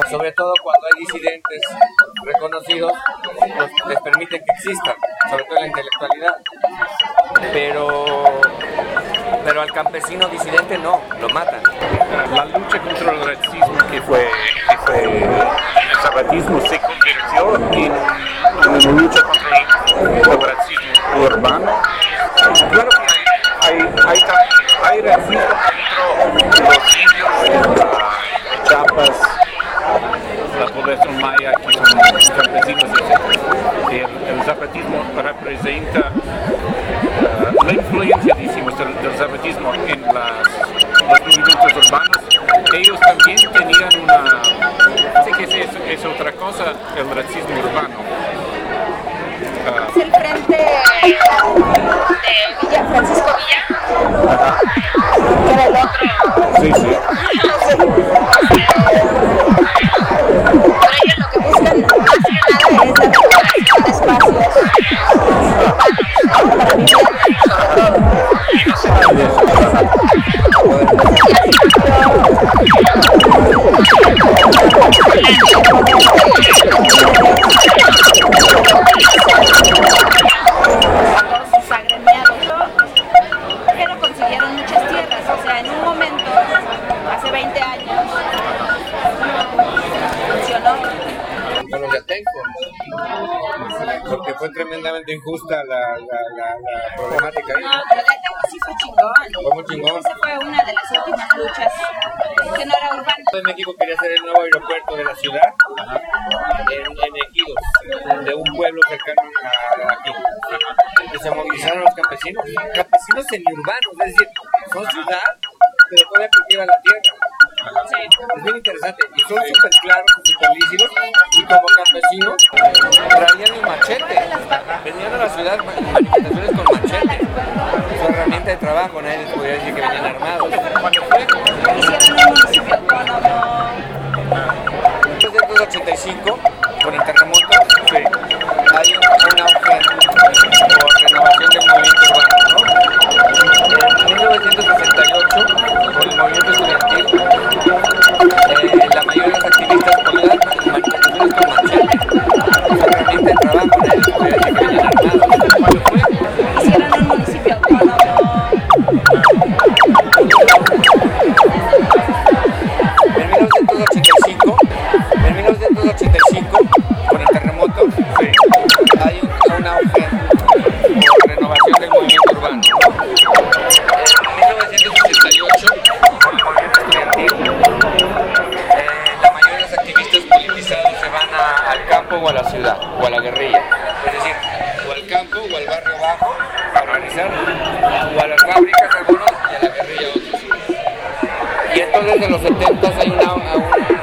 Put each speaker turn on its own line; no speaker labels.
sobre todo cuando hay disidentes reconocidos, pues les permiten que existan, sobre todo en la intelectualidad. Pero al campesino disidente no, lo matan.
La lucha contra el racismo que fue el zapatismo se convirtió en una lucha contra el racismo urbano. Claro que hay racismo contra los indios, Chiapas, la población maya, que son campesinos, etc. El zapatismo representa la influencia, decimos, del zapatismo en los movimientos urbanos. Ellos también tenían sé que es otra cosa, el racismo urbano.
Es el frente de Villa, Francisco Villa, que era el otro.
Sí, sí.
Por ello lo que buscan más que nada es la recuperación de espacios urbanos para vivir, sobre todo.
Y no se puede
a todos sus agremiados, pero consiguieron muchas tierras, o sea, en un momento, hace 20 años, funcionó.
Con los de Atenco, porque fue tremendamente injusta la problemática ahí.
No, pero de Atenco sí fue chingón.
Fue muy chingón.
Esa fue una de las últimas luchas que no era urbana.
México quería hacer el nuevo aeropuerto de la ciudad en Ejidos, de un pueblo cercano a aquí. Y se movilizaron los campesinos semiurbanos, es decir, son ciudad, pero todavía cultivan la tierra. Es bien interesante y son súper claros, súper lícitos, y como campesinos traían el machete, venían a la ciudad manifestaciones con machete, su herramienta de trabajo, nadie les podría decir que venían armados.
Hicieron un municipio autónomo.
En 1985, con el terremoto, hay un auge por renovación del movimiento urbano, ¿no? En 1968, por el movimiento estudiantil, la mayoría de los activistas podían manifestaciones con machete, su herramienta de trabajo, nadie les podría decir que venían armados.
Hicieron un municipio autónomo.
En 1985, con el terremoto, hay un auge por renovación del movimiento urbano. En 1968, con el movimiento estudiantil, la mayoría de los activistas politizados se van al campo o a la ciudad, o a la guerrilla. Es decir, o al campo o al barrio bajo a organizar, o a las fábricas algunos y a la guerrilla otros. Y entonces en los 70 hay una